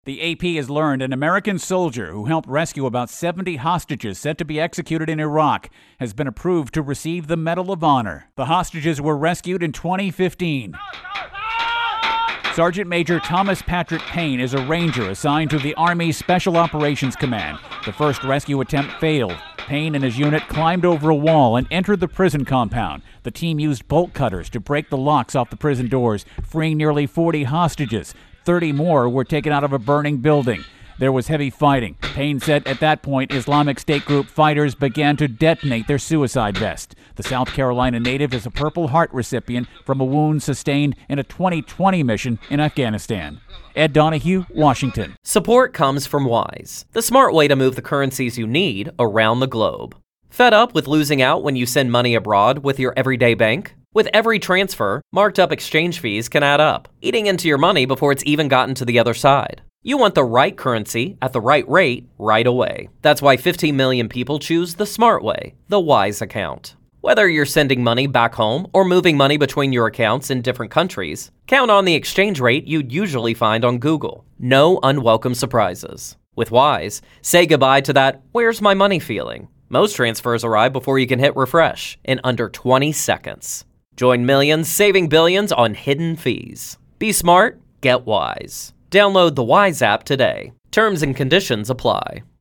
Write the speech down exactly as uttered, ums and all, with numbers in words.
The A P has learned an American soldier who helped rescue about seventy hostages set to be executed in Iraq has been approved to receive the Medal of Honor. The hostages were rescued in twenty fifteen. Sergeant Major Thomas Patrick Payne is a ranger assigned to the Army Special Operations Command. The first rescue attempt failed. Payne and his unit climbed over a wall and entered the prison compound. The team used bolt cutters to break the locks off the prison doors, freeing nearly forty hostages. thirty more were taken out of a burning building. There was heavy fighting. Payne said at that point, Islamic State group fighters began to detonate their suicide vest. The South Carolina native is a Purple Heart recipient from a wound sustained in a twenty twenty mission in Afghanistan. Ed Donahue, Washington. Support comes from Wise, the smart way to move the currencies you need around the globe. Fed up with losing out when you send money abroad with your everyday bank? With every transfer, marked up exchange fees can add up, eating into your money before it's even gotten to the other side. You want the right currency at the right rate right away. That's why fifteen million people choose the smart way, the Wise account. Whether you're sending money back home or moving money between your accounts in different countries, count on the exchange rate you'd usually find on Google. No unwelcome surprises. With Wise, say goodbye to that "where's my money" feeling. Most transfers arrive before you can hit refresh in under twenty seconds. Join millions saving billions on hidden fees. Be smart, get Wise. Download the Wise app today. Terms and conditions apply.